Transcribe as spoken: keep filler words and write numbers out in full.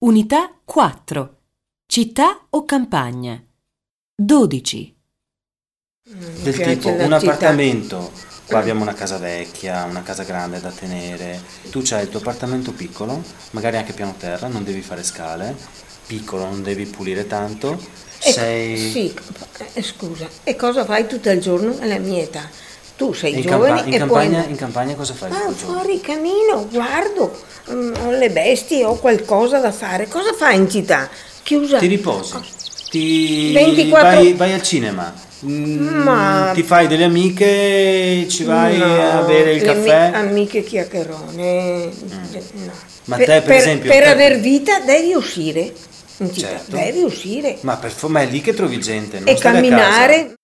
Unità quattro. Città o campagna? dodici. Del tipo un appartamento, qua abbiamo una casa vecchia, una casa grande da tenere, tu c'hai il tuo appartamento piccolo, magari anche piano terra, non devi fare scale, piccolo, non devi pulire tanto, E, sei sì, eh, scusa, e cosa fai tutto il giorno nella mia età? Tu sei in, giovane campa- in e campagna, poi... in campagna cosa fai? Ah, tutto il giorno? fuori cammino, guardo, mm, ho le bestie, ho qualcosa da fare. Cosa fai in città? Chiusa? Ti riposi, ti ventiquattro vai, vai al cinema, mm, Ma- ti fai delle amiche, ci vai No, a bere il le caffè. mie amiche chiacchierone, no. Ma te, per esempio, per te- aver vita devi uscire in città, Certo. devi uscire Ma, per, ma è lì che trovi gente, non e stare a casa. camminare.